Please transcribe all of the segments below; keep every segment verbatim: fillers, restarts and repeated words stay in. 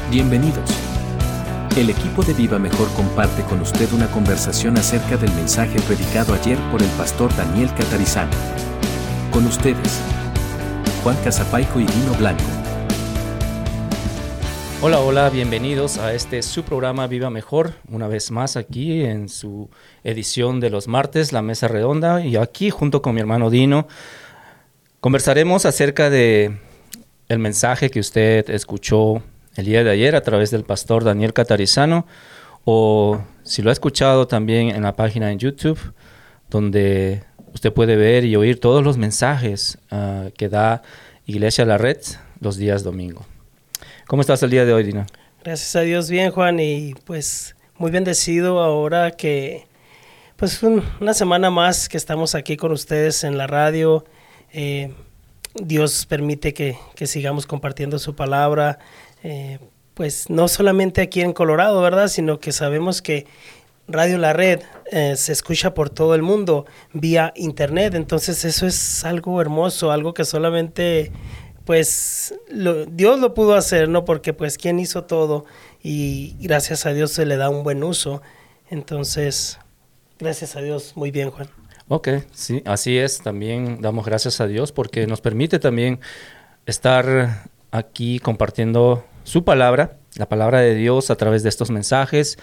Bienvenidos. El equipo de Viva Mejor comparte con usted una conversación acerca del mensaje predicado ayer por el pastor Daniel Catarizano. Con ustedes, Juan Casapaico y Dino Blanco. Hola, hola, bienvenidos a este su programa Viva Mejor, una vez más aquí en su edición de los martes, La Mesa Redonda, y aquí junto con mi hermano Dino conversaremos acerca de el mensaje que usted escuchó el día de ayer a través del pastor Daniel Catarizano, o si lo ha escuchado también en la página en YouTube, donde usted puede ver y oír todos los mensajes uh, que da Iglesia La Red los días domingo. ¿Cómo estás el día de hoy, Dino? Gracias a Dios, bien, Juan, y pues muy bendecido ahora que pues un, una semana más que estamos aquí con ustedes en la radio. Eh, Dios permite que, que sigamos compartiendo su palabra, eh, pues no solamente aquí en Colorado, ¿verdad? Sino que sabemos que Radio La Red eh, se escucha por todo el mundo vía internet, entonces eso es algo hermoso, algo que solamente pues lo, Dios lo pudo hacer, ¿no? Porque pues ¿quién hizo todo? Y gracias a Dios se le da un buen uso. Entonces, gracias a Dios, muy bien, Juan. Ok, sí, así es. También damos gracias a Dios porque nos permite también estar aquí compartiendo su palabra, la palabra de Dios a través de estos mensajes.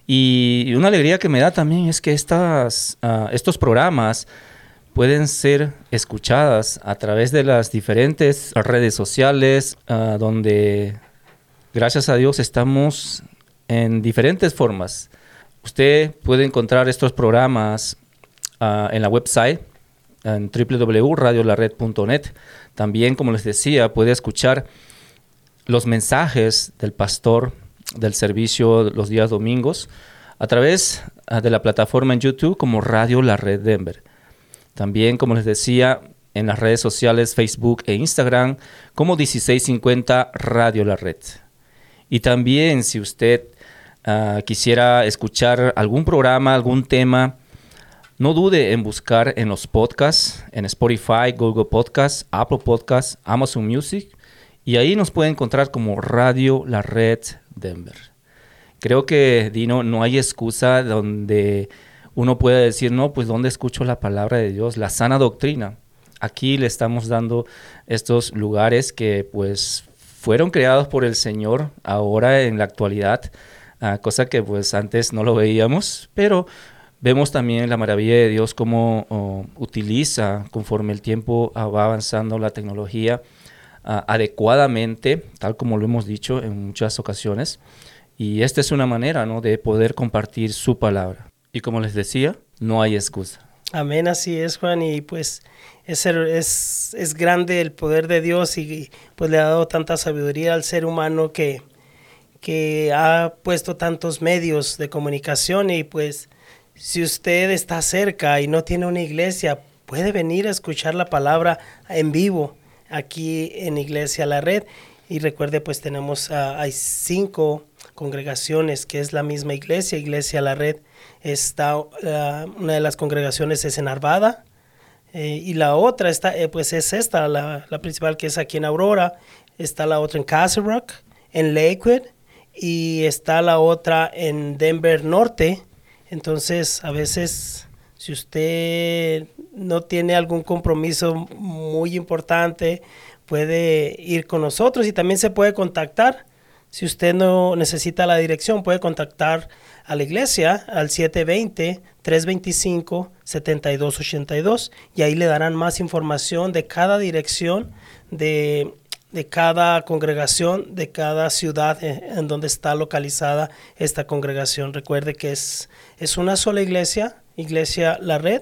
Y una alegría que me da también es que estas, uh, estos programas pueden ser escuchadas a través de las diferentes redes sociales, uh, donde, gracias a Dios, estamos en diferentes formas. Usted puede encontrar estos programas uh, en la website, en doble u doble u doble u punto radio la red punto net. También, como les decía, puede escuchar los mensajes del pastor del servicio los días domingos a través uh, de la plataforma en YouTube como Radio La Red Denver. También, como les decía, en las redes sociales Facebook e Instagram como dieciséis cincuenta Radio La Red. Y también, si usted uh, quisiera escuchar algún programa, algún tema, no dude en buscar en los podcasts, en Spotify, Google Podcasts, Apple Podcasts, Amazon Music, y ahí nos puede encontrar como Radio La Red Denver. Creo que, Dino, no hay excusa donde uno puede decir, no, pues ¿dónde escucho la palabra de Dios? La sana doctrina. Aquí le estamos dando estos lugares que pues fueron creados por el Señor ahora en la actualidad, uh, cosa que pues antes no lo veíamos, pero vemos también la maravilla de Dios cómo uh, utiliza, conforme el tiempo uh, va avanzando la tecnología, uh, adecuadamente, tal como lo hemos dicho en muchas ocasiones. Y esta es una manera, ¿no?, de poder compartir su palabra. Y como les decía, no hay excusa. Amén, así es, Juan, y pues es, es, es grande el poder de Dios y pues le ha dado tanta sabiduría al ser humano que, que ha puesto tantos medios de comunicación, y pues si usted está cerca y no tiene una iglesia, puede venir a escuchar la palabra en vivo aquí en Iglesia La Red. Y recuerde, pues tenemos, uh, hay cinco congregaciones que es la misma iglesia, Iglesia La Red. Está, uh, una de las congregaciones es en Arvada, eh, y la otra está, eh, pues es esta, la, la principal, que es aquí en Aurora. Está la otra en Castle Rock, en Lakewood, y está la otra en Denver Norte. Entonces, a veces, si usted no tiene algún compromiso muy importante, puede ir con nosotros, y también se puede contactar. Si usted no necesita la dirección, puede contactar a la iglesia al siete dos cero, tres dos cinco, siete dos ocho dos, y ahí le darán más información de cada dirección, de, de cada congregación, de cada ciudad en donde está localizada esta congregación. Recuerde que es, es una sola iglesia, Iglesia La Red,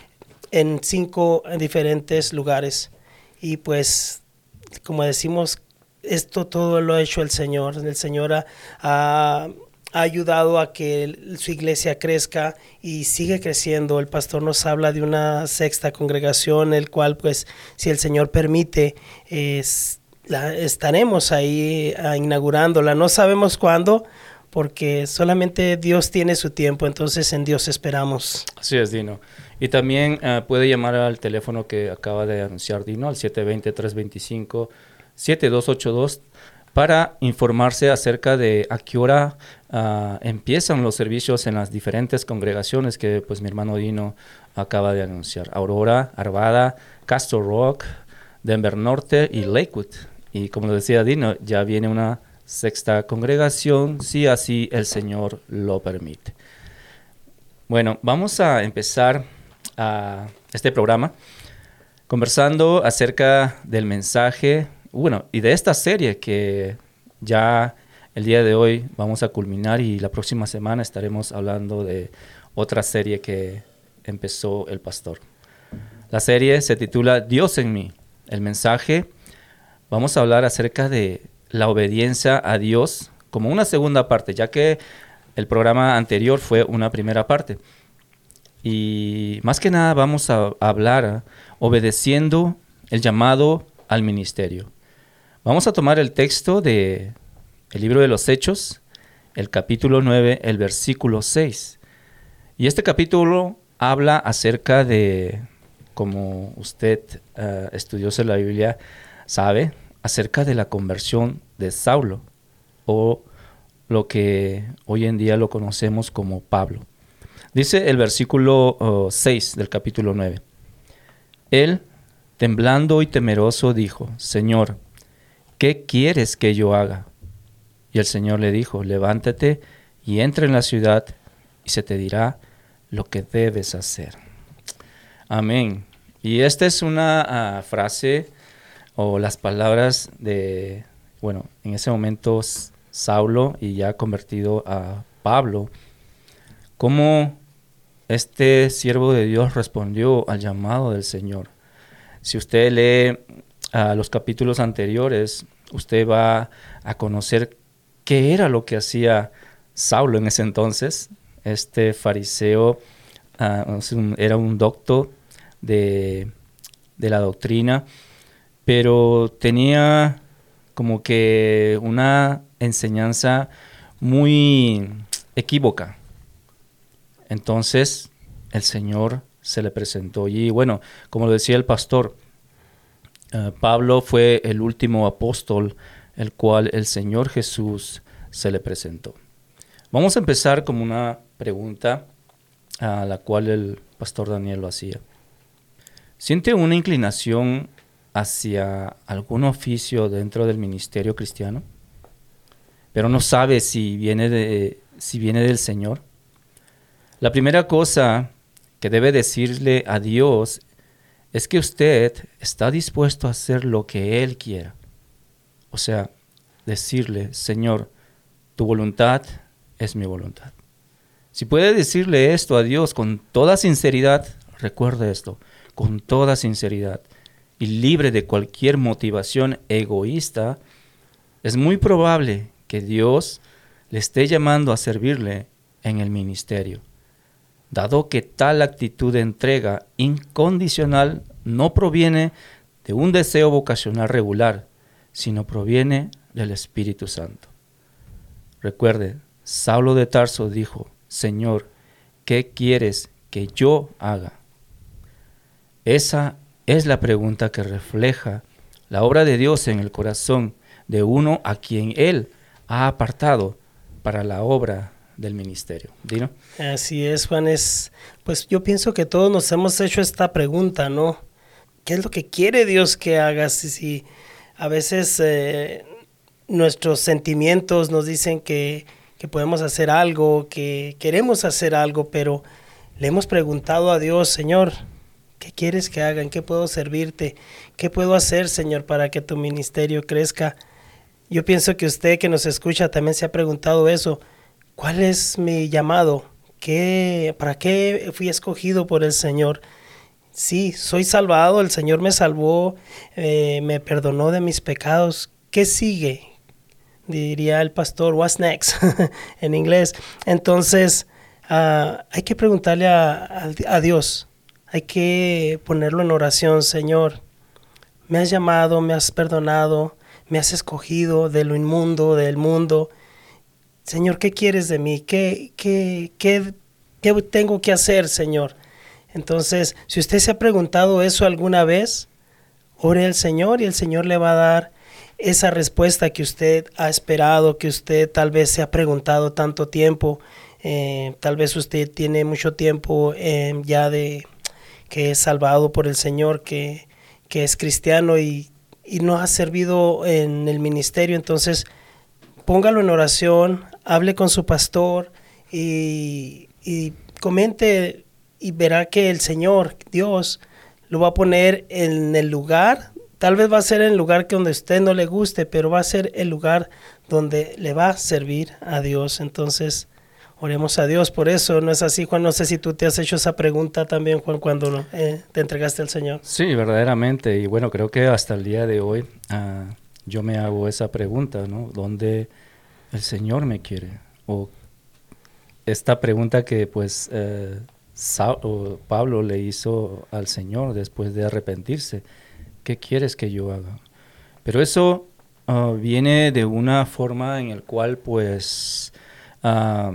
en cinco diferentes lugares. Y pues, como decimos, esto todo lo ha hecho el Señor. El Señor ha, ha, ha ayudado a que el, su iglesia crezca y sigue creciendo. El pastor nos habla de una sexta congregación, el cual, pues, si el Señor permite, es, la, estaremos ahí uh, inaugurándola. No sabemos cuándo, porque solamente Dios tiene su tiempo, entonces en Dios esperamos. Así es, Dino. Y también uh, puede llamar al teléfono que acaba de anunciar Dino, al siete dos cero, tres dos cinco, siete dos ocho dos. para informarse acerca de a qué hora uh, empiezan los servicios en las diferentes congregaciones que pues mi hermano Dino acaba de anunciar. Aurora, Arvada, Castle Rock, Denver Norte y Lakewood. Y como lo decía Dino, ya viene una sexta congregación, si así el Señor lo permite. Bueno, vamos a empezar uh, este programa conversando acerca del mensaje, bueno, y de esta serie que ya el día de hoy vamos a culminar y la próxima semana estaremos hablando de otra serie que empezó el pastor. La serie se titula Dios en mí. El mensaje, vamos a hablar acerca de la obediencia a Dios como una segunda parte, ya que el programa anterior fue una primera parte. Y más que nada vamos a hablar obedeciendo el llamado al ministerio. Vamos a tomar el texto del libro de los Hechos, el capítulo nueve, el versículo seis. Y este capítulo habla acerca de, como usted uh, estudió en la Biblia, sabe, acerca de la conversión de Saulo, o lo que hoy en día lo conocemos como Pablo. Dice el versículo uh, seis del capítulo nueve. Él, temblando y temeroso, dijo, Señor, ¿qué quieres que yo haga? Y el Señor le dijo, levántate y entra en la ciudad y se te dirá lo que debes hacer. Amén. Y esta es una uh, frase o las palabras de, bueno, en ese momento Saulo y ya convertido a Pablo, cómo este siervo de Dios respondió al llamado del Señor. Si usted lee uh, los capítulos anteriores, usted va a conocer qué era lo que hacía Saulo en ese entonces. Este fariseo uh, era un doctor de, de la doctrina, pero tenía como que una enseñanza muy equívoca. Entonces el Señor se le presentó. Y bueno, como lo decía el pastor, uh, Pablo fue el último apóstol el cual el Señor Jesús se le presentó. Vamos a empezar con una pregunta a la cual el pastor Daniel lo hacía. ¿Siente una inclinación hacia algún oficio dentro del ministerio cristiano, pero no sabe si viene de, si viene del Señor? La primera cosa que debe decirle a Dios es que usted está dispuesto a hacer lo que Él quiera. O sea, decirle, Señor, tu voluntad es mi voluntad. Si puede decirle esto a Dios con toda sinceridad, recuerde esto, con toda sinceridad y libre de cualquier motivación egoísta, es muy probable que Dios le esté llamando a servirle en el ministerio, dado que tal actitud de entrega incondicional no proviene de un deseo vocacional regular, sino proviene del Espíritu Santo. Recuerde, Saulo de Tarso dijo, Señor, ¿qué quieres que yo haga? Esa es la pregunta que refleja la obra de Dios en el corazón de uno a quien Él ha apartado para la obra del ministerio. ¿Dino? Así es, Juan. Es, pues yo pienso que todos nos hemos hecho esta pregunta, ¿no? ¿Qué es lo que quiere Dios que hagas? Si, si a veces eh, nuestros sentimientos nos dicen que, que podemos hacer algo, que queremos hacer algo, pero le hemos preguntado a Dios, Señor, ¿qué quieres que haga? ¿En qué puedo servirte? ¿Qué puedo hacer, Señor, para que tu ministerio crezca? Yo pienso que usted que nos escucha también se ha preguntado eso. ¿Cuál es mi llamado? ¿Qué, ¿Para qué fui escogido por el Señor? Sí, soy salvado, el Señor me salvó, eh, me perdonó de mis pecados. ¿Qué sigue? Diría el pastor, what's next? en inglés. Entonces, uh, hay que preguntarle a, a, a Dios, hay que ponerlo en oración. Señor, me has llamado, me has perdonado, me has escogido de lo inmundo, del mundo. Señor, ¿qué quieres de mí? ¿Qué, qué, qué, qué tengo que hacer, Señor? Entonces, si usted se ha preguntado eso alguna vez, ore al Señor y el Señor le va a dar esa respuesta que usted ha esperado, que usted tal vez se ha preguntado tanto tiempo. Eh, tal vez usted tiene mucho tiempo eh, ya de que es salvado por el Señor, que, que es cristiano y, y no ha servido en el ministerio. Entonces, póngalo en oración, hable con su pastor y, y comente y verá que el Señor, Dios, lo va a poner en el lugar. Tal vez va a ser en el lugar que donde a usted no le guste, pero va a ser el lugar donde le va a servir a Dios. Entonces, oremos a Dios por eso. ¿No es así, Juan? No sé si tú te has hecho esa pregunta también, Juan, cuando eh, te entregaste al Señor. Sí, verdaderamente. Y bueno, creo que hasta el día de hoy uh, yo me hago esa pregunta, ¿no? ¿Dónde el Señor me quiere? O esta pregunta que pues eh, Sa- o Pablo le hizo al Señor después de arrepentirse. ¿Qué quieres que yo haga? Pero eso uh, viene de una forma en la cual pues uh,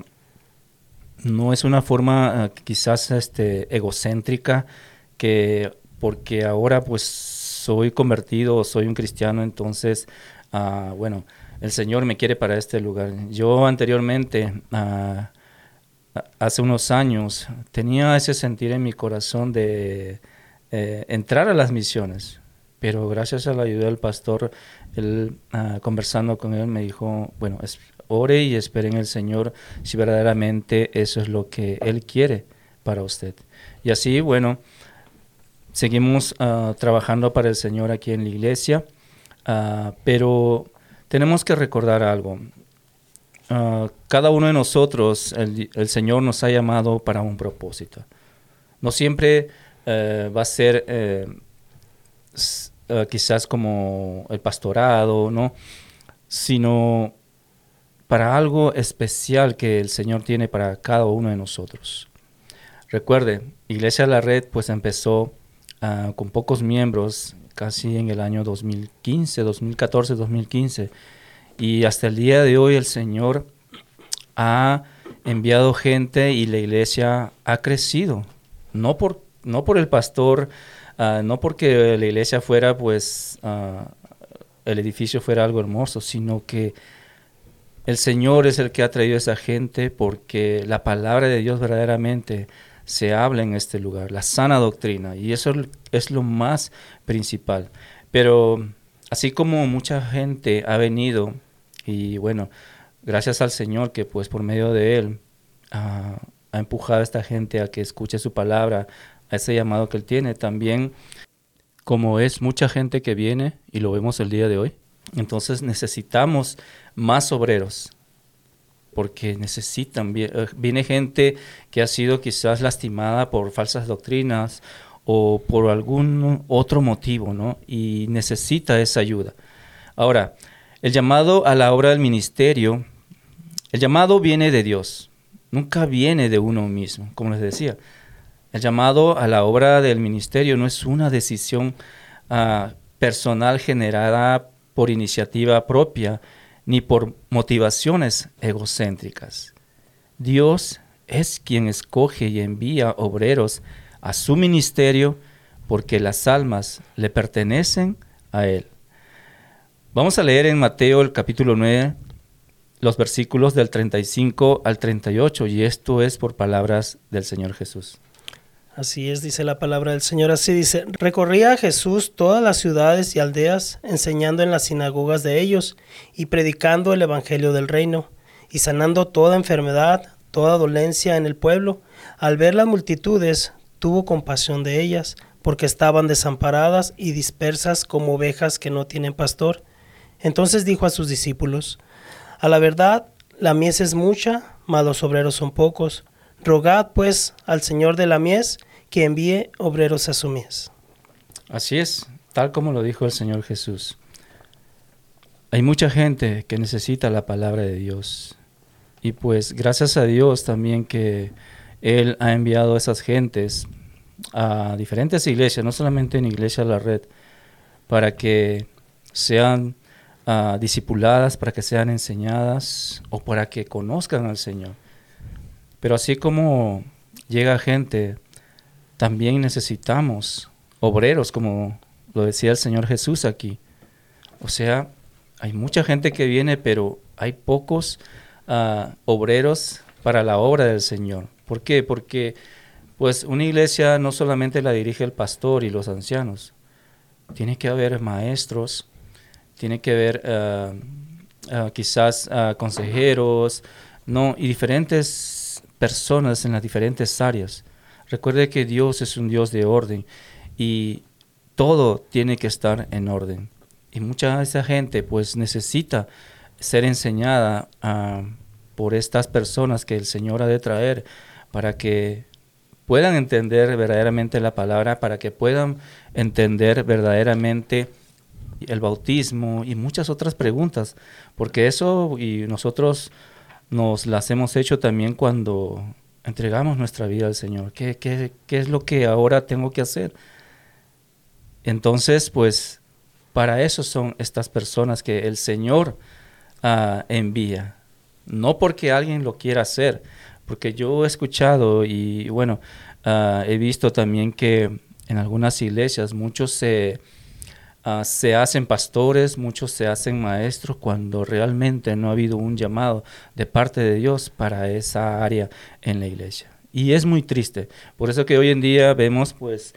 no es una forma uh, quizás este, egocéntrica, que porque ahora pues soy convertido, soy un cristiano, entonces uh, bueno, el Señor me quiere para este lugar. Yo anteriormente, uh, hace unos años, tenía ese sentir en mi corazón de eh, entrar a las misiones. Pero gracias a la ayuda del pastor, él, uh, conversando con él, me dijo, bueno, es, ore y espere en el Señor si verdaderamente eso es lo que Él quiere para usted. Y así, bueno, seguimos uh, trabajando para el Señor aquí en la iglesia, uh, pero tenemos que recordar algo. Uh, cada uno de nosotros, el, el Señor nos ha llamado para un propósito. No siempre uh, va a ser... Uh, Uh, quizás como el pastorado, ¿no? Sino para algo especial que el Señor tiene para cada uno de nosotros. Recuerde, Iglesia La Red pues empezó uh, con pocos miembros, casi en el año dos mil quince, dos mil catorce, dos mil quince, y hasta el día de hoy el Señor ha enviado gente y la iglesia ha crecido, no por, no por el pastor. Uh, no porque la iglesia fuera, pues, uh, el edificio fuera algo hermoso, sino que el Señor es el que ha traído a esa gente porque la palabra de Dios verdaderamente se habla en este lugar, la sana doctrina, y eso es lo más principal. Pero así como mucha gente ha venido, y bueno, gracias al Señor que pues por medio de Él uh, ha empujado a esta gente a que escuche su palabra, a ese llamado que Él tiene. También, como es mucha gente que viene, y lo vemos el día de hoy, entonces necesitamos más obreros, porque necesitan, viene gente que ha sido quizás lastimada por falsas doctrinas o por algún otro motivo, ¿no? Y necesita esa ayuda. Ahora, el llamado a la obra del ministerio, el llamado viene de Dios, nunca viene de uno mismo, como les decía. El llamado a la obra del ministerio no es una decisión uh, personal generada por iniciativa propia ni por motivaciones egocéntricas. Dios es quien escoge y envía obreros a su ministerio porque las almas le pertenecen a Él. Vamos a leer en Mateo el capítulo nueve los versículos del treinta y cinco al treinta y ocho, y esto es por palabras del Señor Jesús. Así es, dice la palabra del Señor. Así dice: recorría Jesús todas las ciudades y aldeas, enseñando en las sinagogas de ellos y predicando el evangelio del reino, y sanando toda enfermedad, toda dolencia en el pueblo. Al ver las multitudes, tuvo compasión de ellas, porque estaban desamparadas y dispersas como ovejas que no tienen pastor. Entonces dijo a sus discípulos: a la verdad, la mies es mucha, mas los obreros son pocos. Rogad pues al Señor de la mies que envíe obreros a su mies. Así es, tal como lo dijo el Señor Jesús. Hay mucha gente que necesita la palabra de Dios. Y pues gracias a Dios también que Él ha enviado a esas gentes a diferentes iglesias, no solamente en Iglesia La Red, para que sean uh, discipuladas, para que sean enseñadas o para que conozcan al Señor. Pero así como llega gente, también necesitamos obreros, como lo decía el Señor Jesús aquí. O sea, hay mucha gente que viene, pero hay pocos uh, obreros para la obra del Señor. ¿Por qué? Porque pues una iglesia no solamente la dirige el pastor y los ancianos. Tiene que haber maestros, tiene que haber uh, uh, quizás uh, consejeros, no, y diferentes personas en las diferentes áreas. Recuerde que Dios es un Dios de orden y todo tiene que estar en orden. Y mucha de esa gente pues necesita ser enseñada uh, por estas personas que el Señor ha de traer para que puedan entender verdaderamente la palabra, para que puedan entender verdaderamente el bautismo y muchas otras preguntas, porque eso y nosotros nos las hemos hecho también cuando entregamos nuestra vida al Señor. ¿Qué, qué, qué es lo que ahora tengo que hacer? Entonces, pues, para eso son estas personas que el Señor uh, envía, no porque alguien lo quiera hacer, porque yo he escuchado y bueno, uh, he visto también que en algunas iglesias muchos se, uh, se hacen pastores, muchos se hacen maestros cuando realmente no ha habido un llamado de parte de Dios para esa área en la iglesia. Y es muy triste. Por eso que hoy en día vemos pues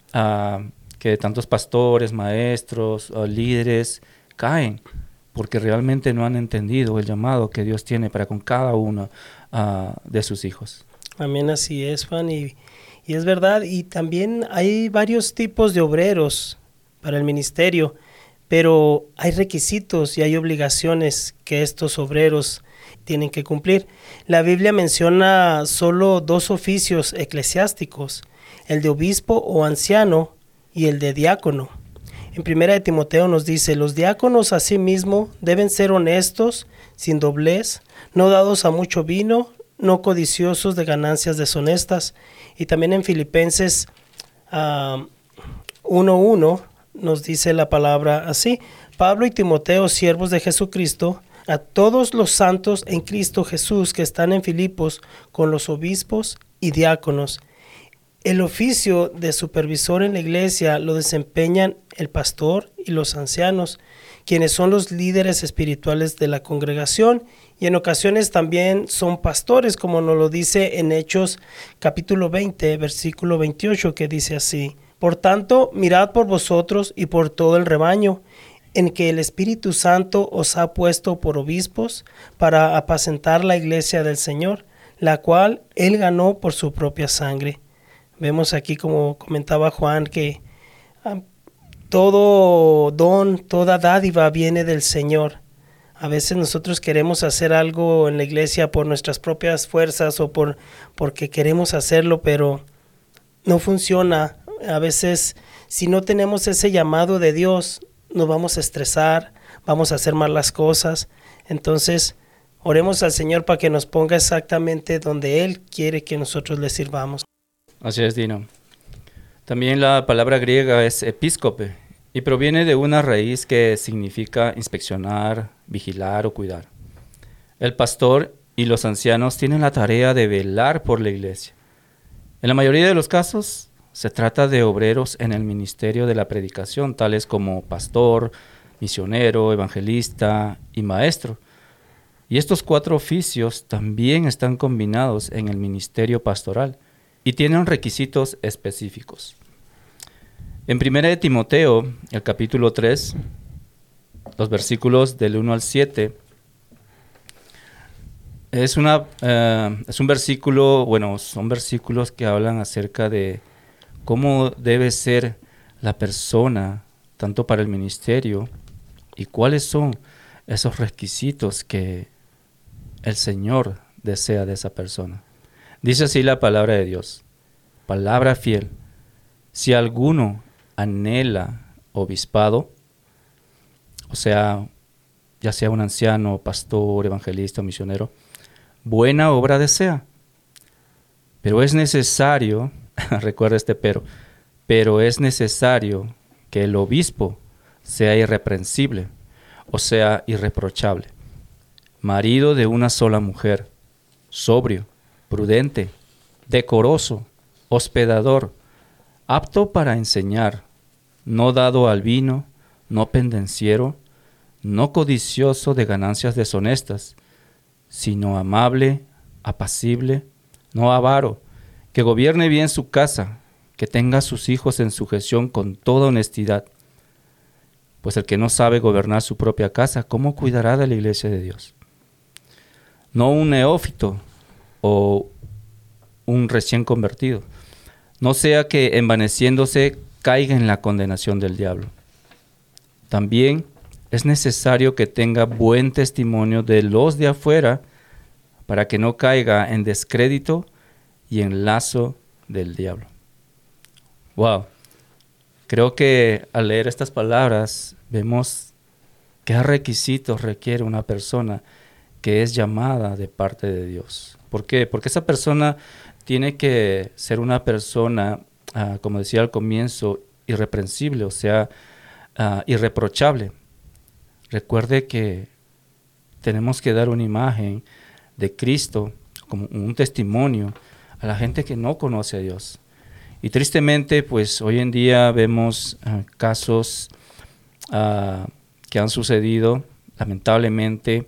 uh, que tantos pastores, maestros, uh, líderes caen porque realmente no han entendido el llamado que Dios tiene para con cada uno Uh, de sus hijos. Amén, así es, Juan, y, y es verdad, y también hay varios tipos de obreros para el ministerio, pero hay requisitos y hay obligaciones que estos obreros tienen que cumplir. La Biblia menciona solo dos oficios eclesiásticos, el de obispo o anciano y el de diácono. En primera de Timoteo nos dice, los diáconos asimismo deben ser honestos, sin doblez, no dados a mucho vino, no codiciosos de ganancias deshonestas. Y también en Filipenses uh, uno uno nos dice la palabra así, Pablo y Timoteo, siervos de Jesucristo, a todos los santos en Cristo Jesús que están en Filipos con los obispos y diáconos. El oficio de supervisor en la iglesia lo desempeñan el pastor y los ancianos, quienes son los líderes espirituales de la congregación y en ocasiones también son pastores, como nos lo dice en Hechos capítulo veinte, versículo veintiocho, que dice así, por tanto, mirad por vosotros y por todo el rebaño, en que el Espíritu Santo os ha puesto por obispos para apacentar la iglesia del Señor, la cual Él ganó por su propia sangre. Vemos aquí, como comentaba Juan, que ah, todo don, toda dádiva viene del Señor. A veces nosotros queremos hacer algo en la iglesia por nuestras propias fuerzas o por porque queremos hacerlo, pero no funciona. A veces, si no tenemos ese llamado de Dios, nos vamos a estresar, vamos a hacer mal las cosas. Entonces, oremos al Señor para que nos ponga exactamente donde Él quiere que nosotros le sirvamos. Así es, Dino. También la palabra griega es episcope y proviene de una raíz que significa inspeccionar, vigilar o cuidar. El pastor y los ancianos tienen la tarea de velar por la iglesia. En la mayoría de los casos, se trata de obreros en el ministerio de la predicación, tales como pastor, misionero, evangelista y maestro. Y estos cuatro oficios también están combinados en el ministerio pastoral y tienen requisitos específicos. En primera de Timoteo, el capítulo tres, los versículos del uno al siete, es, una, uh, es un versículo, bueno, son versículos que hablan acerca de cómo debe ser la persona, tanto para el ministerio, y cuáles son esos requisitos que el Señor desea de esa persona. Dice así la palabra de Dios, palabra fiel. Si alguno anhela obispado, o sea, ya sea un anciano, pastor, evangelista o misionero, buena obra desea. Pero es necesario, recuerda este pero, pero es necesario que el obispo sea irreprensible, o sea, irreprochable, marido de una sola mujer, sobrio, prudente, decoroso, hospedador, apto para enseñar, no dado al vino, no pendenciero, no codicioso de ganancias deshonestas, sino amable, apacible, no avaro, que gobierne bien su casa, que tenga a sus hijos en sujeción con toda honestidad. Pues el que no sabe gobernar su propia casa, ¿cómo cuidará de la iglesia de Dios? No un neófito o un recién convertido, no sea que envaneciéndose caiga en la condenación del diablo. También es necesario que tenga buen testimonio de los de afuera para que no caiga en descrédito y en lazo del diablo. Wow. Creo que al leer estas palabras vemos qué requisitos requiere una persona que es llamada de parte de Dios. ¿Por qué? Porque esa persona tiene que ser una persona, uh, como decía al comienzo, irreprensible, o sea, uh, irreprochable. Recuerde que tenemos que dar una imagen de Cristo como un testimonio a la gente que no conoce a Dios. Y tristemente, pues hoy en día vemos uh, casos uh, que han sucedido, lamentablemente,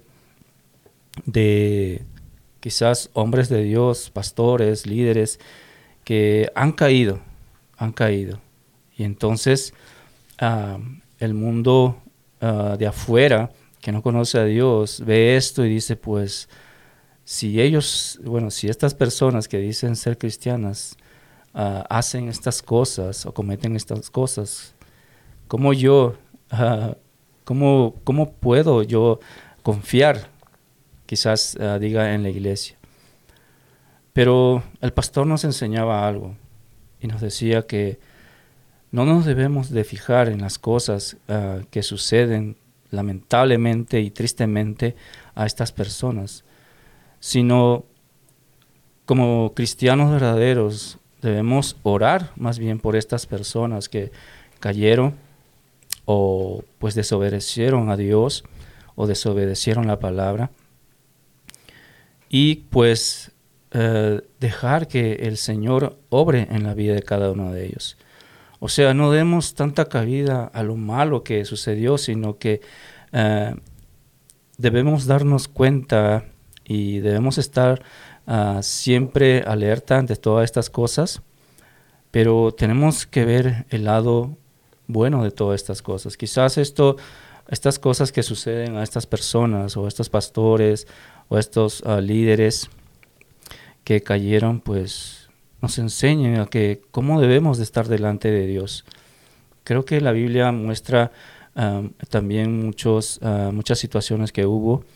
de quizás hombres de Dios, pastores, líderes, que han caído, han caído. Y entonces uh, el mundo uh, de afuera, que no conoce a Dios, ve esto y dice, pues, si ellos, bueno, si estas personas que dicen ser cristianas uh, hacen estas cosas o cometen estas cosas, ¿cómo yo, uh, cómo, cómo puedo yo confiar? Quizás uh, diga en la iglesia. Pero el pastor nos enseñaba algo y nos decía que no nos debemos de fijar en las cosas uh, que suceden lamentablemente y tristemente a estas personas, sino como cristianos verdaderos debemos orar más bien por estas personas que cayeron o pues desobedecieron a Dios o desobedecieron la palabra. Y pues eh, dejar que el Señor obre en la vida de cada uno de ellos. O sea, no demos tanta cabida a lo malo que sucedió, sino que eh, debemos darnos cuenta y debemos estar uh, siempre alerta ante todas estas cosas, pero tenemos que ver el lado bueno de todas estas cosas. Quizás esto, estas cosas que suceden a estas personas o a estos pastores o estos uh, líderes que cayeron, pues nos enseñen a que cómo debemos de estar delante de Dios. Creo que la Biblia muestra um, también muchos, uh, muchas situaciones que hubo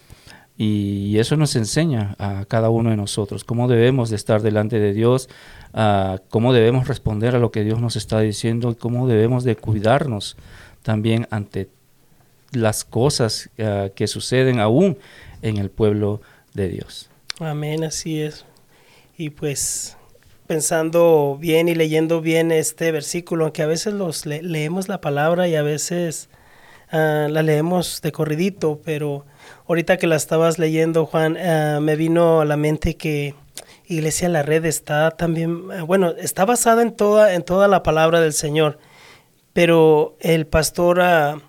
y eso nos enseña a cada uno de nosotros cómo debemos de estar delante de Dios, uh, cómo debemos responder a lo que Dios nos está diciendo y cómo debemos de cuidarnos también ante las cosas uh, que suceden aún en el pueblo de Dios. Amén, así es. Y pues pensando bien y leyendo bien este versículo, aunque a veces los le- leemos la palabra y a veces uh, la leemos de corridito, pero ahorita que la estabas leyendo, Juan, uh, me vino a la mente que Iglesia La Red está también, uh, bueno, está basada en toda, en toda la palabra del Señor, pero el pastor, uh,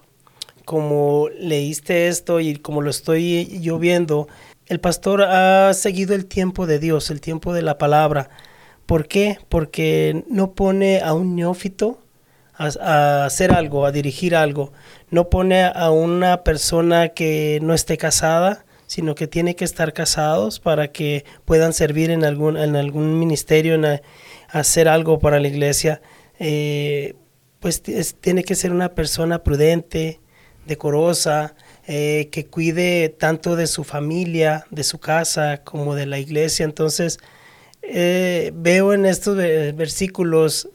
como leíste esto y como lo estoy yo viendo, el pastor ha seguido el tiempo de Dios, el tiempo de la palabra. ¿Por qué? Porque no pone a un neófito a, a hacer algo, a dirigir algo. No pone a una persona que no esté casada, sino que tiene que estar casados para que puedan servir en algún, en algún ministerio, en a, hacer algo para la iglesia. Eh, pues es, tiene que ser una persona prudente, decorosa, eh, que cuide tanto de su familia, de su casa, como de la iglesia. Entonces, eh, veo en estos versículos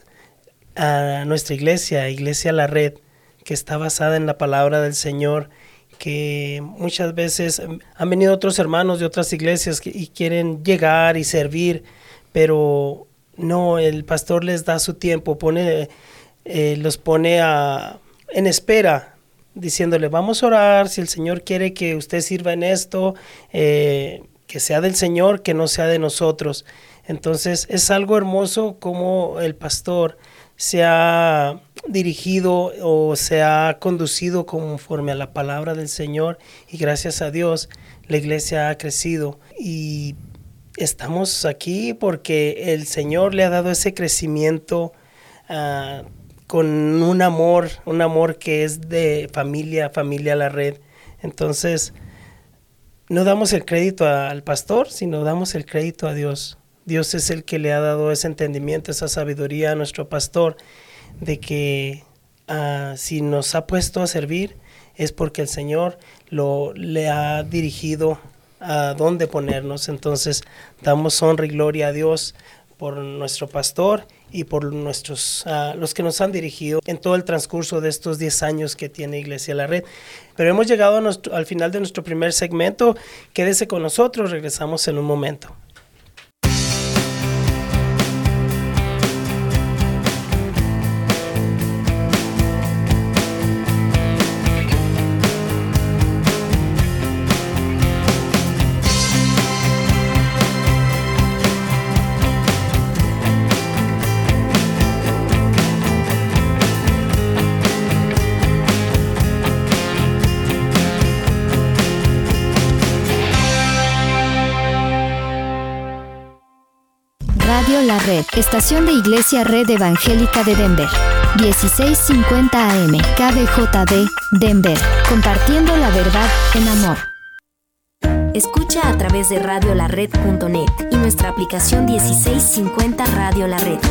a nuestra iglesia, Iglesia La Red, que está basada en la palabra del Señor, que muchas veces han venido otros hermanos de otras iglesias que, y quieren llegar y servir, pero no, el pastor les da su tiempo, pone, eh, los pone a, en espera, diciéndole, vamos a orar, si el Señor quiere que usted sirva en esto, eh, que sea del Señor, que no sea de nosotros. Entonces es algo hermoso como el pastor se ha dirigido o se ha conducido conforme a la palabra del Señor, y gracias a Dios la iglesia ha crecido y estamos aquí porque el Señor le ha dado ese crecimiento uh, con un amor, un amor que es de familia, familia La Red. Entonces, no damos el crédito a, al pastor, sino damos el crédito a Dios. Dios es el que le ha dado ese entendimiento, esa sabiduría a nuestro pastor, de que uh, si nos ha puesto a servir es porque el Señor lo, le ha dirigido a dónde ponernos. Entonces damos honra y gloria a Dios por nuestro pastor y por nuestros uh, los que nos han dirigido en todo el transcurso de estos diez años que tiene Iglesia La Red. Pero hemos llegado a nuestro, al final de nuestro primer segmento. Quédese con nosotros, regresamos en un momento. Radio La Red, estación de Iglesia Red Evangélica de Denver, dieciséis cincuenta A M, K B J D, Denver, compartiendo la verdad en amor. Escucha a través de radio la red punto net y nuestra aplicación dieciséis cincuenta Radio La Red.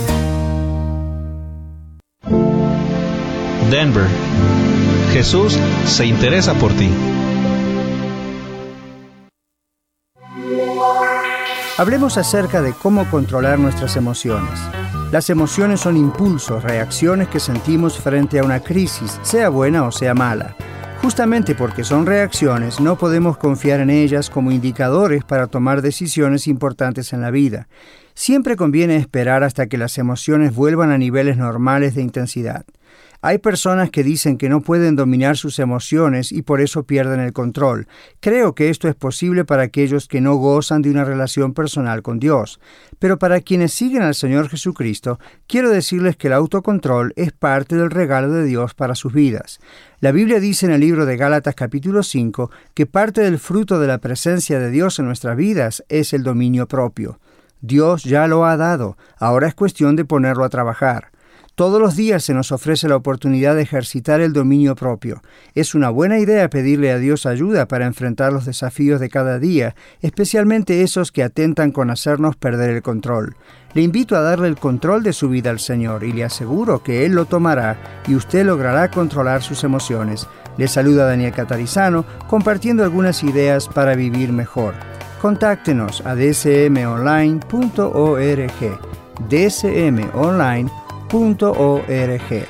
Denver. Jesús se interesa por ti. Hablemos acerca de cómo controlar nuestras emociones. Las emociones son impulsos, reacciones que sentimos frente a una crisis, sea buena o sea mala. Justamente porque son reacciones, no podemos confiar en ellas como indicadores para tomar decisiones importantes en la vida. Siempre conviene esperar hasta que las emociones vuelvan a niveles normales de intensidad. Hay personas que dicen que no pueden dominar sus emociones y por eso pierden el control. Creo que esto es posible para aquellos que no gozan de una relación personal con Dios. Pero para quienes siguen al Señor Jesucristo, quiero decirles que el autocontrol es parte del regalo de Dios para sus vidas. La Biblia dice en el libro de Gálatas capítulo cinco que parte del fruto de la presencia de Dios en nuestras vidas es el dominio propio. Dios ya lo ha dado, ahora es cuestión de ponerlo a trabajar. Todos los días se nos ofrece la oportunidad de ejercitar el dominio propio. Es una buena idea pedirle a Dios ayuda para enfrentar los desafíos de cada día, especialmente esos que atentan con hacernos perder el control. Le invito a darle el control de su vida al Señor y le aseguro que Él lo tomará y usted logrará controlar sus emociones. Le saluda Daniel Catarizano, compartiendo algunas ideas para vivir mejor. Contáctenos a d s m online punto org, d s m online punto org.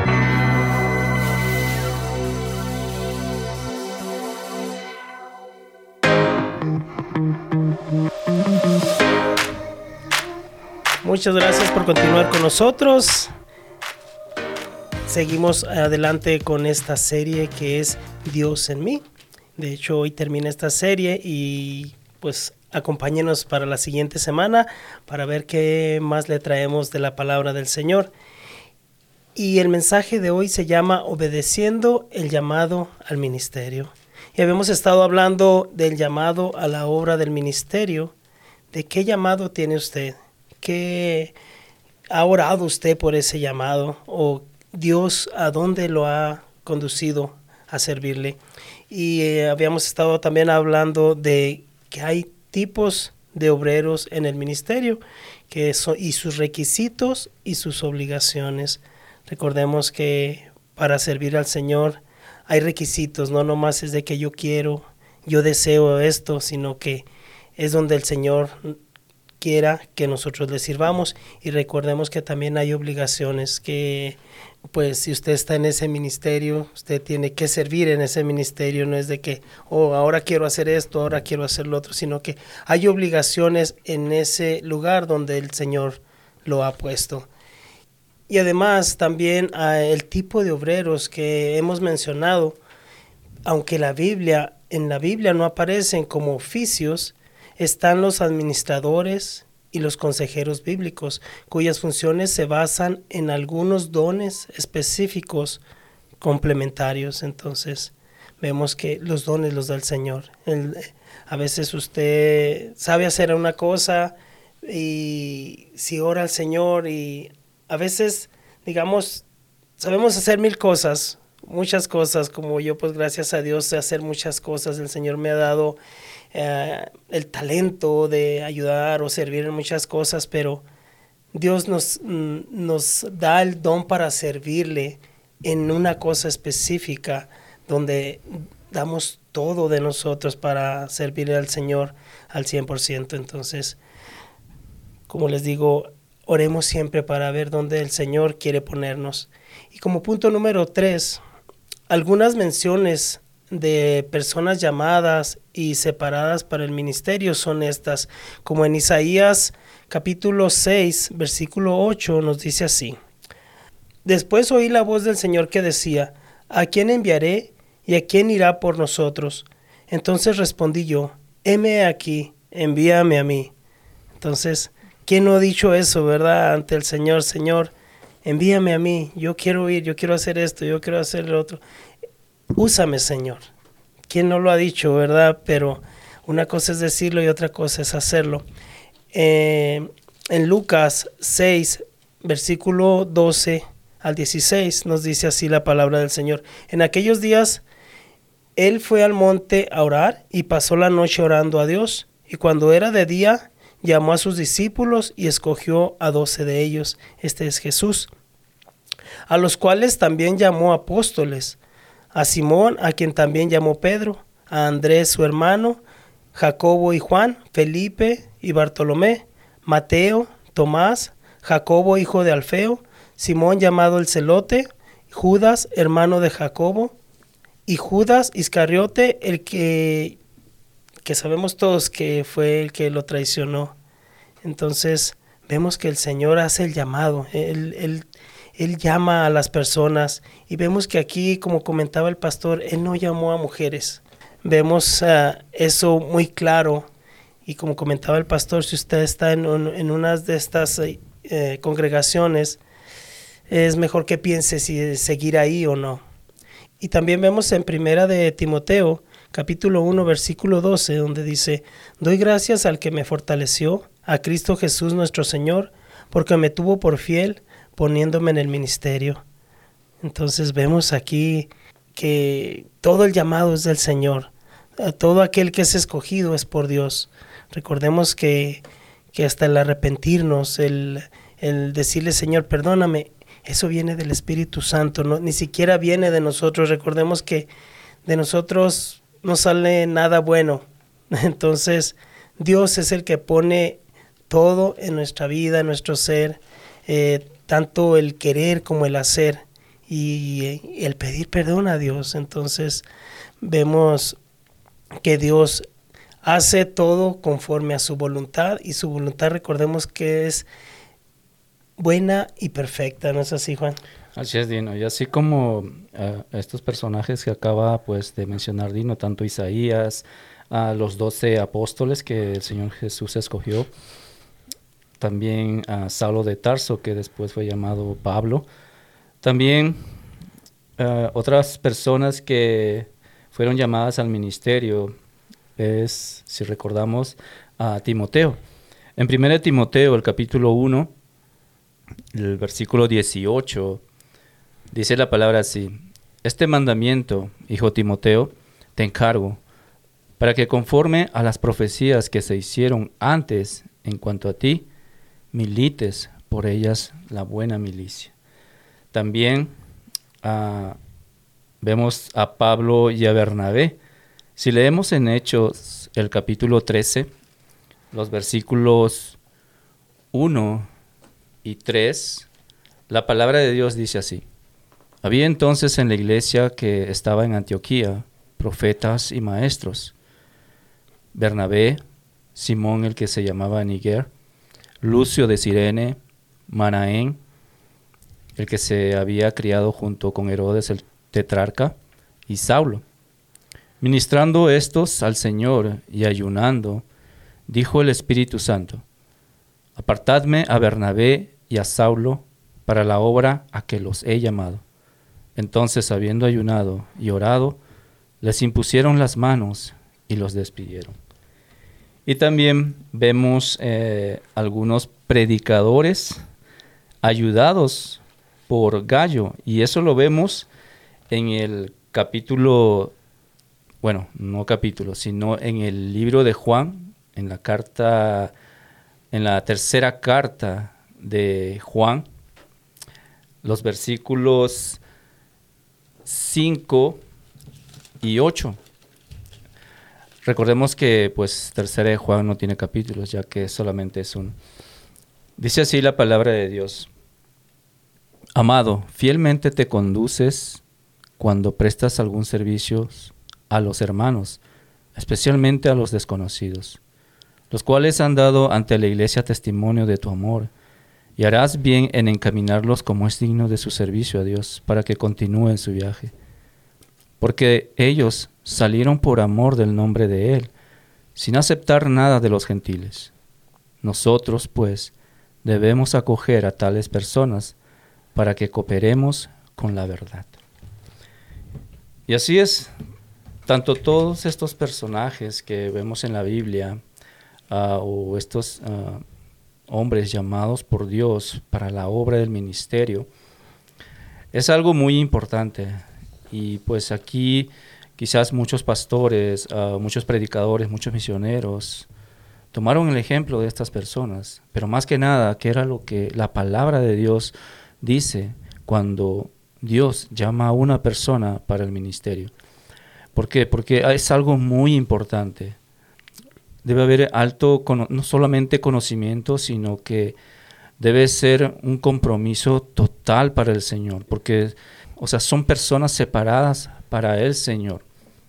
Muchas gracias por continuar con nosotros. Seguimos adelante con esta serie que es Dios en mí. De hecho, hoy termina esta serie y pues acompáñenos para la siguiente semana para ver qué más le traemos de la palabra del Señor. Y el mensaje de hoy se llama Obedeciendo el llamado al ministerio. Y habíamos estado hablando del llamado a la obra del ministerio. ¿De qué llamado tiene usted? ¿Qué ha orado usted por ese llamado? ¿O Dios a dónde lo ha conducido a servirle? Y eh, habíamos estado también hablando de que hay tipos de obreros en el ministerio que son, y sus requisitos y sus obligaciones. Recordemos que para servir al Señor hay requisitos, no nomás es de que yo quiero, yo deseo esto, sino que es donde el Señor quiera que nosotros le sirvamos. Y recordemos que también hay obligaciones que, pues, si usted está en ese ministerio, usted tiene que servir en ese ministerio. No es de que, oh, ahora quiero hacer esto, ahora quiero hacer lo otro, sino que hay obligaciones en ese lugar donde el Señor lo ha puesto. Y además también uh, el tipo de obreros que hemos mencionado, aunque la Biblia, en la Biblia no aparecen como oficios, están los administradores y y los consejeros bíblicos, cuyas funciones se basan en algunos dones específicos complementarios. Entonces, vemos que los dones los da el Señor. El, a veces usted sabe hacer una cosa y si ora al Señor, y a veces, digamos, sabemos hacer mil cosas, muchas cosas, como yo, pues gracias a Dios sé hacer muchas cosas. El Señor me ha dado eh, el talento de ayudar o servir en muchas cosas, pero Dios nos, nos da el don para servirle en una cosa específica, donde damos todo de nosotros para servirle al Señor al cien por ciento. Entonces, como les digo, oremos siempre para ver dónde el Señor quiere ponernos. Y como punto número tres, algunas menciones de personas llamadas y separadas para el ministerio son estas, como en Isaías capítulo seis, versículo ocho, nos dice así: Después oí la voz del Señor que decía, ¿a quién enviaré y a quién irá por nosotros? Entonces respondí yo, heme aquí, envíame a mí. Entonces, ¿quién no ha dicho eso, verdad? Ante el Señor, Señor, envíame a mí, yo quiero ir, yo quiero hacer esto, yo quiero hacer lo otro. Úsame, Señor. ¿Quién no lo ha dicho, verdad? Pero una cosa es decirlo y otra cosa es hacerlo. Eh, en Lucas seis, versículo doce al dieciséis, nos dice así la palabra del Señor. En aquellos días, él fue al monte a orar y pasó la noche orando a Dios. Y cuando era de día, llamó a sus discípulos y escogió a doce de ellos. Este es Jesús. A los cuales también llamó apóstoles. A Simón, a quien también llamó Pedro, a Andrés su hermano, Jacobo y Juan, Felipe y Bartolomé, Mateo, Tomás, Jacobo hijo de Alfeo, Simón llamado el Celote, Judas hermano de Jacobo, y Judas Iscariote, el que, que sabemos todos que fue el que lo traicionó. Entonces vemos que el Señor hace el llamado, Él, él, él llama a las personas, y vemos que aquí, como comentaba el pastor, Él no llamó a mujeres. Vemos uh, eso muy claro, y como comentaba el pastor, si usted está en, un, en una de estas eh, congregaciones, es mejor que piense si seguir ahí o no. Y también vemos en Primera de Timoteo, capítulo uno, versículo doce, donde dice, doy gracias al que me fortaleció, a Cristo Jesús nuestro Señor, porque me tuvo por fiel, poniéndome en el ministerio. Entonces vemos aquí que todo el llamado es del Señor. Todo aquel que es escogido es por Dios. Recordemos que, que hasta el arrepentirnos, el, el decirle, Señor, perdóname, eso viene del Espíritu Santo, no, ni siquiera viene de nosotros. Recordemos que de nosotros no sale nada bueno. Entonces, Dios es el que pone todo en nuestra vida, en nuestro ser, eh, tanto el querer como el hacer, y, y el pedir perdón a Dios. Entonces, vemos que Dios hace todo conforme a su voluntad, y su voluntad, recordemos que es buena y perfecta, ¿no es así, Juan? Así es, Dino. Y así como uh, estos personajes que acaba pues de mencionar Dino, tanto Isaías, a uh, los doce apóstoles que el Señor Jesús escogió, también a uh, Saulo de Tarso, que después fue llamado Pablo, también uh, otras personas que fueron llamadas al ministerio, es, si recordamos, a Timoteo. En primera Timoteo, el capítulo uno, el versículo dieciocho, dice la palabra así: este mandamiento, hijo Timoteo, te encargo, para que conforme a las profecías que se hicieron antes en cuanto a ti, milites por ellas la buena milicia. También uh, vemos a Pablo y a Bernabé. Si leemos en Hechos el capítulo trece, los versículos uno y tres, la palabra de Dios dice así: había entonces en la iglesia que estaba en Antioquía profetas y maestros: Bernabé, Simón el que se llamaba Niger, Lucio de Cirene, Manaén, el que se había criado junto con Herodes el tetrarca, y Saulo. Ministrando estos al Señor y ayunando, dijo el Espíritu Santo: apartadme a Bernabé y a Saulo para la obra a que los he llamado. Entonces, habiendo ayunado y orado, les impusieron las manos y los despidieron. Y también vemos eh, algunos predicadores ayudados por Gallo, y eso lo vemos en el capítulo, bueno, no capítulo, sino en el libro de Juan, en la carta, en la tercera carta de Juan, los versículos cinco y ocho. Recordemos que pues tercera de Juan no tiene capítulos, ya que solamente es uno. Dice así la palabra de Dios: Amado, fielmente te conduces cuando prestas algún servicio a los hermanos, especialmente a los desconocidos, los cuales han dado ante la iglesia testimonio de tu amor, y harás bien en encaminarlos como es digno de su servicio a Dios, para que continúen su viaje. Porque ellos salieron por amor del nombre de Él, sin aceptar nada de los gentiles. Nosotros, pues, debemos acoger a tales personas para que cooperemos con la verdad. Y así es, tanto todos estos personajes que vemos en la Biblia, uh, o estos uh, hombres llamados por Dios para la obra del ministerio, es algo muy importante. Y pues aquí quizás muchos pastores, uh, muchos predicadores, muchos misioneros tomaron el ejemplo de estas personas, pero más que nada, ¿qué era lo que la palabra de Dios dice cuando Dios llama a una persona para el ministerio? ¿Por qué? Porque es algo muy importante. Debe haber alto, no solamente conocimiento, sino que debe ser un compromiso total para el Señor, porque, o sea, son personas separadas para el Señor.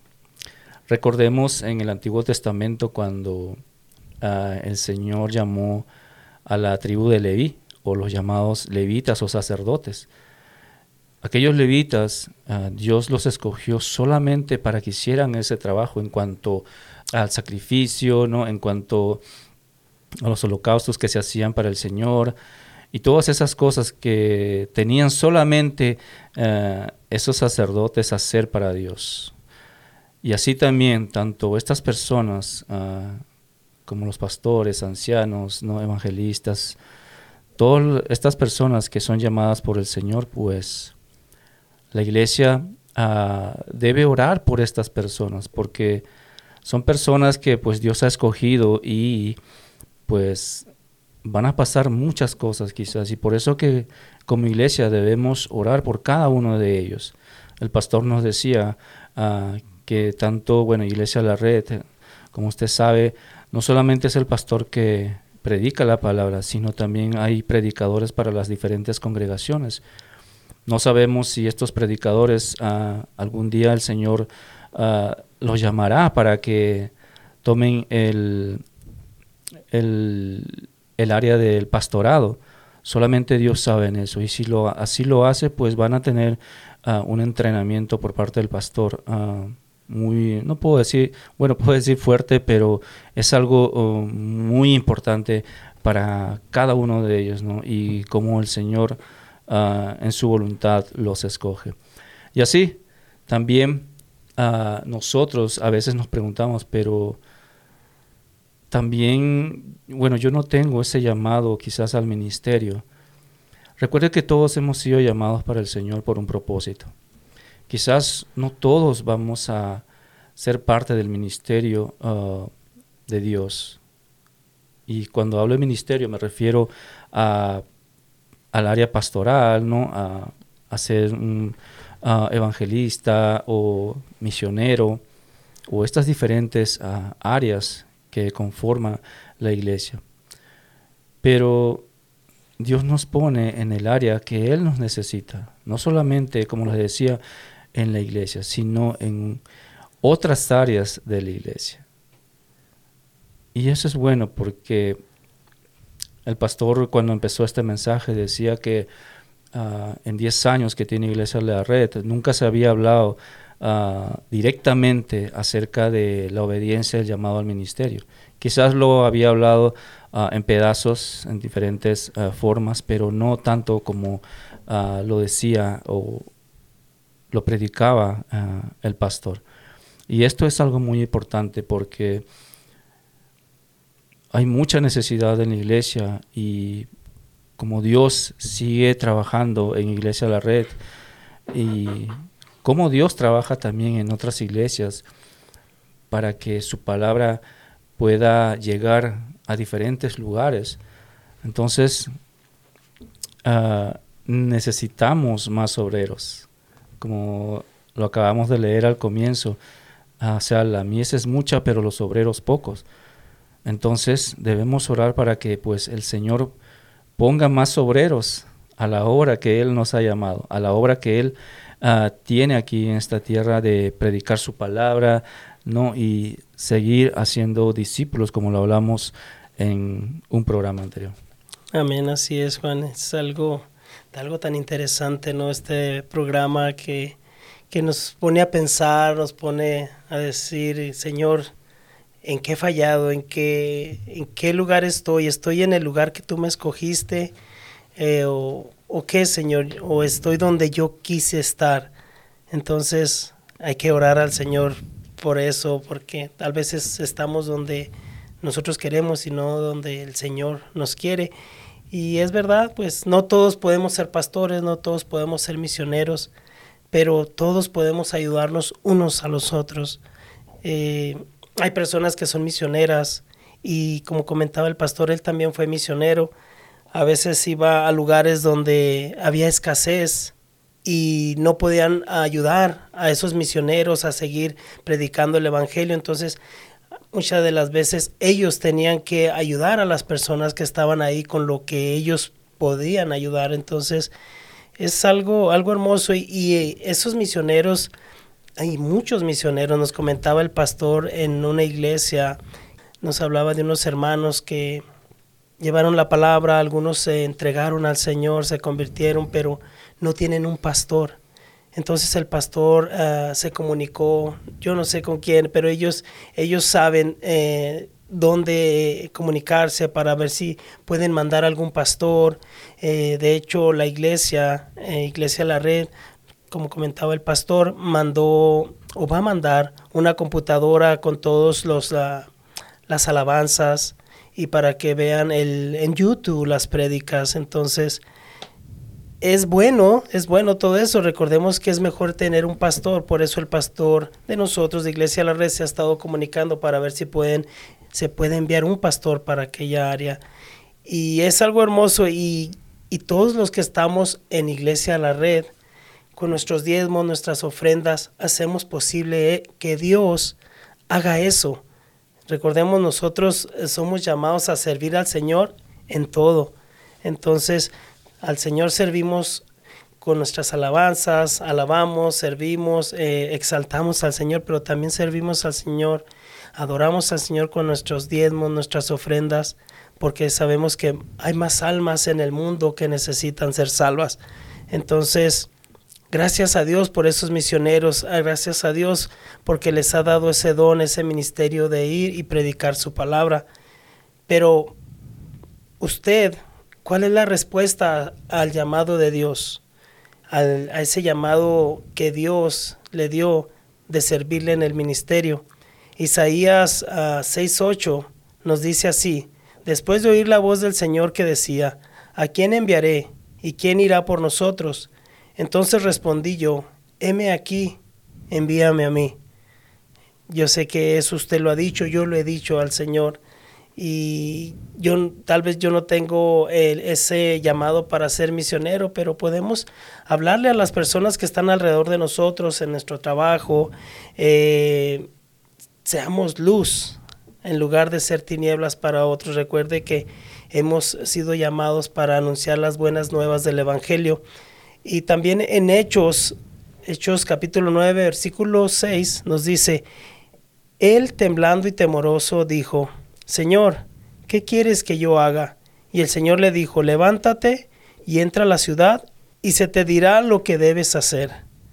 Recordemos en el Antiguo Testamento cuando uh, el Señor llamó a la tribu de Leví, o los llamados levitas o sacerdotes. Aquellos levitas, uh, Dios los escogió solamente para que hicieran ese trabajo en cuanto al sacrificio, ¿no? En cuanto a los holocaustos que se hacían para el Señor, y todas esas cosas que tenían solamente uh, esos sacerdotes hacer para Dios. Y así también, tanto estas personas uh, como los pastores, ancianos, ¿no? Evangelistas, todas estas personas que son llamadas por el Señor, pues la iglesia uh, debe orar por estas personas, porque son personas que pues Dios ha escogido y pues van a pasar muchas cosas quizás, y por eso que como iglesia debemos orar por cada uno de ellos. El pastor nos decía uh, que tanto, bueno, Iglesia La Red, como usted sabe, no solamente es el pastor que predica la palabra, sino también hay predicadores para las diferentes congregaciones. No sabemos si estos predicadores uh, algún día el Señor uh, los llamará para que tomen el, el, el área del pastorado. Solamente Dios sabe en eso, y si lo, así lo hace, pues van a tener uh, un entrenamiento por parte del pastor uh, muy, no puedo decir, bueno, puedo decir fuerte, pero es algo uh, muy importante para cada uno de ellos, ¿no? Y cómo el Señor uh, en su voluntad los escoge. Y así también uh, nosotros a veces nos preguntamos, pero también, bueno, yo no tengo ese llamado quizás al ministerio. Recuerde que todos hemos sido llamados para el Señor por un propósito. Quizás no todos vamos a ser parte del ministerio uh, de Dios. Y cuando hablo de ministerio me refiero a, al área pastoral, ¿no? A, a ser un uh, evangelista o misionero, o estas diferentes uh, áreas que conforman la iglesia. Pero Dios nos pone en el área que Él nos necesita, no solamente, como les decía, en la iglesia, sino en otras áreas de la iglesia. Y eso es bueno, porque el pastor, cuando empezó este mensaje, decía que uh, en diez años que tiene Iglesia La Red, nunca se había hablado uh, directamente acerca de la obediencia del llamado al ministerio. Quizás lo había hablado uh, en pedazos, en diferentes uh, formas, pero no tanto como uh, lo decía o lo predicaba uh, el pastor. Y esto es algo muy importante porque hay mucha necesidad en la iglesia, y como Dios sigue trabajando en Iglesia La Red y como Dios trabaja también en otras iglesias para que su palabra pueda llegar a diferentes lugares. Entonces, uh, necesitamos más obreros, como lo acabamos de leer al comienzo. Uh, o sea, la mies es mucha, pero los obreros pocos. Entonces, debemos orar para que pues el Señor ponga más obreros a la obra que Él nos ha llamado, a la obra que Él uh, tiene aquí en esta tierra de predicar su palabra, ¿no? Y seguir haciendo discípulos, como lo hablamos en un programa anterior. Amén, así es, Juan. Es algo, algo tan interesante, ¿no? Este programa que, que nos pone a pensar, nos pone a decir, Señor, ¿en qué he fallado? ¿En qué, en qué lugar estoy? ¿Estoy en el lugar que tú me escogiste? Eh, o, ¿O qué, Señor? ¿O estoy donde yo quise estar? Entonces hay que orar al Señor por eso, porque tal vez estamos donde nosotros queremos y no donde el Señor nos quiere. Y es verdad, pues no todos podemos ser pastores, no todos podemos ser misioneros, pero todos podemos ayudarnos unos a los otros. Eh, Hay personas que son misioneras y, como comentaba el pastor, él también fue misionero. A veces iba a lugares donde había escasez y no podían ayudar a esos misioneros a seguir predicando el evangelio. Entonces, muchas de las veces ellos tenían que ayudar a las personas que estaban ahí con lo que ellos podían ayudar. Entonces, es algo, algo hermoso y, y esos misioneros... Hay muchos misioneros. Nos comentaba el pastor en una iglesia, nos hablaba de unos hermanos que llevaron la palabra, algunos se entregaron al Señor, se convirtieron, pero no tienen un pastor. Entonces el pastor uh, se comunicó, yo no sé con quién, pero ellos, ellos saben eh, dónde comunicarse para ver si pueden mandar algún pastor. Eh, de hecho, la iglesia, eh, Iglesia La Red, como comentaba el pastor, mandó o va a mandar una computadora con todos los uh, las alabanzas y para que vean el en YouTube las prédicas. Entonces es bueno, es bueno todo eso. Recordemos que es mejor tener un pastor, por eso el pastor de nosotros de Iglesia La Red se ha estado comunicando para ver si pueden se puede enviar un pastor para aquella área. Y es algo hermoso y, y todos los que estamos en Iglesia La Red, con nuestros diezmos, nuestras ofrendas, hacemos posible que Dios haga eso. Recordemos, nosotros somos llamados a servir al Señor en todo. Entonces, al Señor servimos con nuestras alabanzas, alabamos, servimos, eh, exaltamos al Señor, pero también servimos al Señor, adoramos al Señor con nuestros diezmos, nuestras ofrendas, porque sabemos que hay más almas en el mundo que necesitan ser salvas. Entonces, gracias a Dios por esos misioneros, gracias a Dios porque les ha dado ese don, ese ministerio de ir y predicar su palabra. Pero usted, ¿cuál es la respuesta al llamado de Dios? Al, a ese llamado que Dios le dio de servirle en el ministerio. Isaías uh, seis ocho nos dice así: después de oír la voz del Señor que decía, ¿a quién enviaré? ¿Y quién irá por nosotros? Entonces respondí yo, heme aquí, envíame a mí. Yo sé que eso usted lo ha dicho, yo lo he dicho al Señor. Y yo tal vez yo no tengo el, ese llamado para ser misionero, pero podemos hablarle a las personas que están alrededor de nosotros en nuestro trabajo. Eh, seamos luz en lugar de ser tinieblas para otros. Recuerde que hemos sido llamados para anunciar las buenas nuevas del Evangelio. Y también en Hechos, Hechos capítulo nueve, versículo seis, nos dice, él temblando y temoroso dijo, Señor, ¿qué quieres que yo haga? Y el Señor le dijo, levántate y entra a la ciudad y se te dirá lo que debes hacer.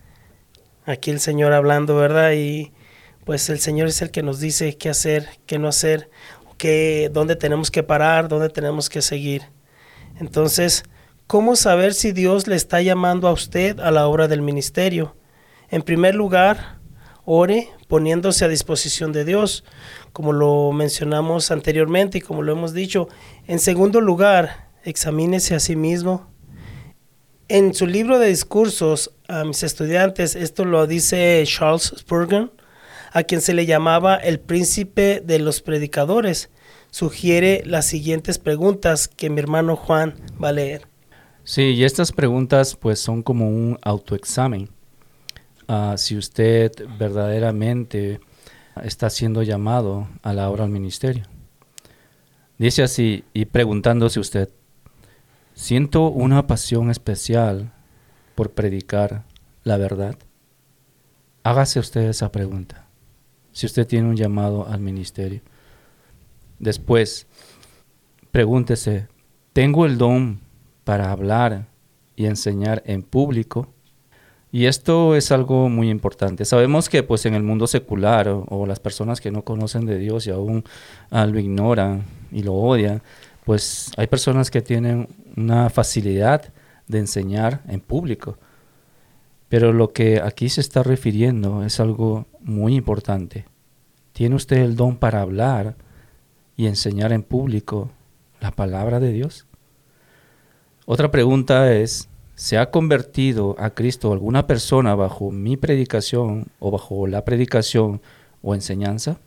Aquí el Señor hablando, ¿verdad? Y pues el Señor es el que nos dice qué hacer, qué no hacer, que, dónde tenemos que parar, dónde tenemos que seguir. Entonces, ¿cómo saber si Dios le está llamando a usted a la obra del ministerio? En primer lugar, ore poniéndose a disposición de Dios, como lo mencionamos anteriormente y como lo hemos dicho. En segundo lugar, examínese a sí mismo. En su libro de discursos a mis estudiantes, esto lo dice Charles Spurgeon, a quien se le llamaba el príncipe de los predicadores. Sugiere las siguientes preguntas que mi hermano Juan va a leer. Sí, y estas preguntas pues son como un autoexamen. Uh, si usted verdaderamente está siendo llamado a la obra del ministerio. Dice así, y preguntándose usted, ¿siento una pasión especial por predicar la verdad? Hágase usted esa pregunta, si usted tiene un llamado al ministerio. Después, pregúntese, ¿tengo el don para hablar y enseñar en público? Y esto es algo muy importante. Sabemos que pues en el mundo secular o, o las personas que no conocen de Dios y aún ah, lo ignoran y lo odian, pues hay personas que tienen una facilidad de enseñar en público. Pero lo que aquí se está refiriendo es algo muy importante. ¿Tiene usted el don para hablar y enseñar en público la palabra de Dios? Otra pregunta es, ¿se ha convertido a Cristo alguna persona bajo mi predicación o bajo la predicación o enseñanza?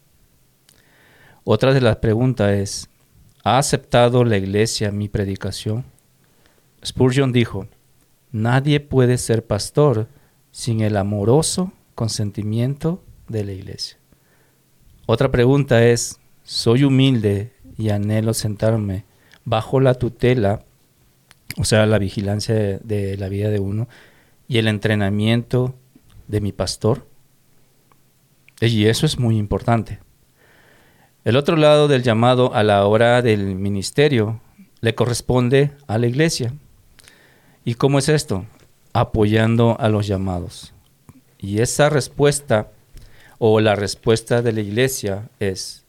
Otra de las preguntas es, ¿ha aceptado la iglesia mi predicación? Spurgeon dijo, nadie puede ser pastor sin el amoroso consentimiento de la iglesia. Otra pregunta es, ¿soy humilde y anhelo sentarme bajo la tutela, o sea, la vigilancia de, de la vida de uno, y el entrenamiento de mi pastor? Y eso es muy importante. El otro lado del llamado a la obra del ministerio le corresponde a la iglesia. ¿Y cómo es esto? Apoyando a los llamados. Y esa respuesta, o la respuesta de la iglesia es,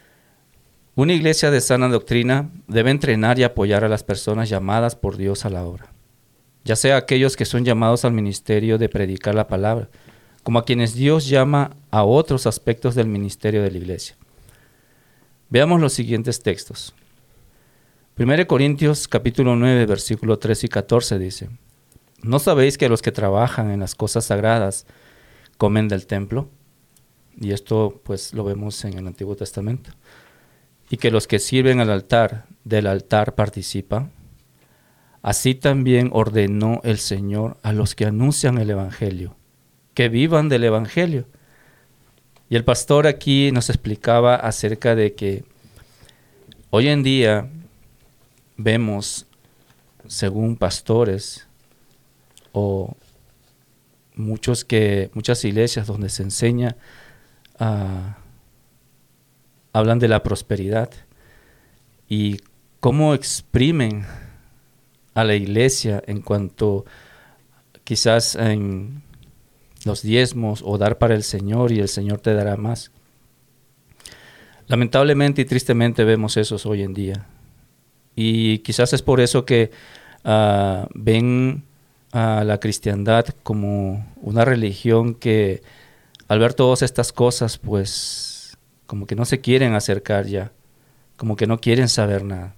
una iglesia de sana doctrina debe entrenar y apoyar a las personas llamadas por Dios a la obra, ya sea aquellos que son llamados al ministerio de predicar la palabra, como a quienes Dios llama a otros aspectos del ministerio de la iglesia. Veamos los siguientes textos. primera Corintios capítulo nueve, versículo tres y catorce dice, ¿no sabéis que los que trabajan en las cosas sagradas comen del templo? Y esto pues lo vemos en el Antiguo Testamento. Y que los que sirven al altar, del altar participan. Así también ordenó el Señor a los que anuncian el Evangelio, que vivan del Evangelio. Y el pastor aquí nos explicaba acerca de que hoy en día vemos, según pastores o muchos que, muchas iglesias donde se enseña a... Uh, hablan de la prosperidad y cómo exprimen a la iglesia en cuanto quizás en los diezmos o dar para el Señor y el Señor te dará más. Lamentablemente y tristemente vemos eso hoy en día. Y quizás es por eso que uh, ven a la cristiandad como una religión que al ver todas estas cosas pues como que no se quieren acercar ya, como que no quieren saber nada.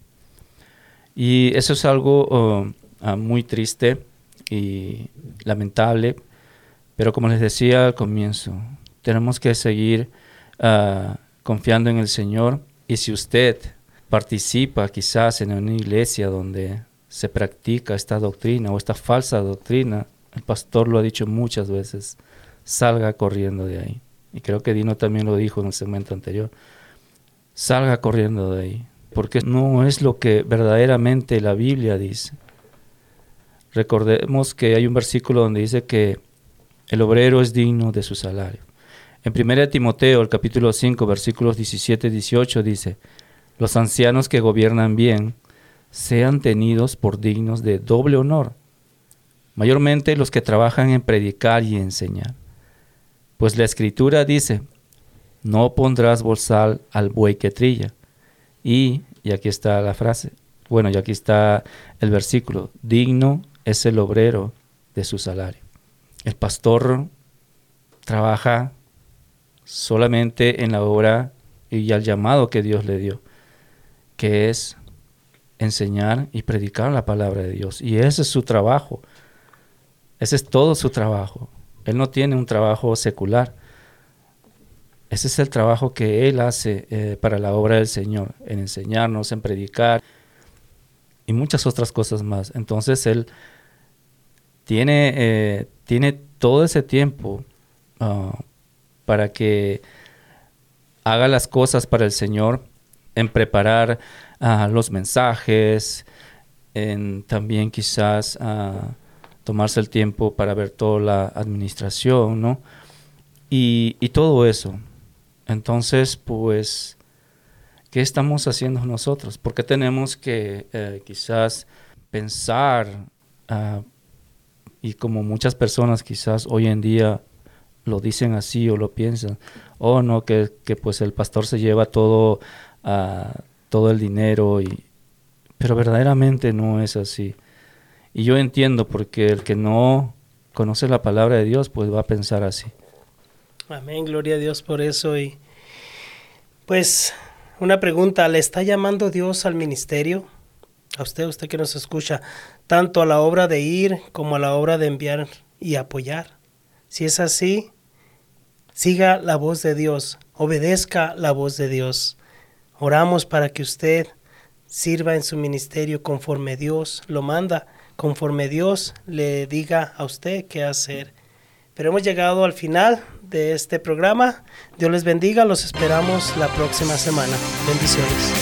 Y eso es algo uh, uh, muy triste y lamentable, pero como les decía al comienzo, tenemos que seguir uh, confiando en el Señor. Y si usted participa quizás en una iglesia donde se practica esta doctrina o esta falsa doctrina, el pastor lo ha dicho muchas veces, salga corriendo de ahí. Y creo que Dino también lo dijo en el segmento anterior. Salga corriendo de ahí, porque no es lo que verdaderamente la Biblia dice. Recordemos que hay un versículo donde dice que el obrero es digno de su salario. En primera Timoteo, el capítulo cinco, versículos diecisiete y dieciocho dice, los ancianos que gobiernan bien sean tenidos por dignos de doble honor, mayormente los que trabajan en predicar y enseñar. Pues la Escritura dice, no pondrás bozal al buey que trilla, Y, y aquí está la frase, bueno, y aquí está el versículo, digno es el obrero de su salario. El pastor trabaja solamente en la obra y al llamado que Dios le dio, que es enseñar y predicar la palabra de Dios. Y ese es su trabajo. Ese es todo su trabajo. Él no tiene un trabajo secular. Ese es el trabajo que Él hace eh, para la obra del Señor, en enseñarnos, en predicar y muchas otras cosas más. Entonces Él tiene, eh, tiene todo ese tiempo uh, para que haga las cosas para el Señor, en preparar uh, los mensajes, en también quizás uh, tomarse el tiempo para ver toda la administración, ¿no? Y, y todo eso. Entonces, pues, ¿qué estamos haciendo nosotros? Porque tenemos que eh, quizás pensar, uh, y como muchas personas quizás hoy en día lo dicen así o lo piensan, oh no, que, que pues el pastor se lleva todo, uh, todo el dinero, y, pero verdaderamente no es así. Y yo entiendo, porque el que no conoce la palabra de Dios, pues va a pensar así. Amén, gloria a Dios por eso. Y pues una pregunta, ¿le está llamando Dios al ministerio? A usted, usted que nos escucha, tanto a la obra de ir como a la obra de enviar y apoyar. Si es así, siga la voz de Dios, obedezca la voz de Dios. Oramos para que usted sirva en su ministerio conforme Dios lo manda, conforme Dios le diga a usted qué hacer. Pero hemos llegado al final de este programa. Dios les bendiga, los esperamos la próxima semana. Bendiciones.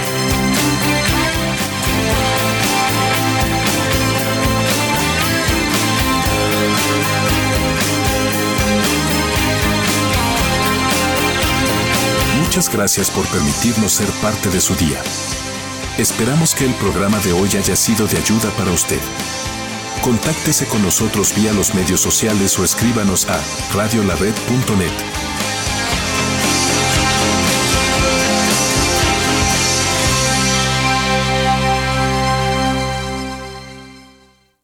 Muchas gracias por permitirnos ser parte de su día. Esperamos que el programa de hoy haya sido de ayuda para usted. Contáctese con nosotros vía los medios sociales o escríbanos a radio la red punto net.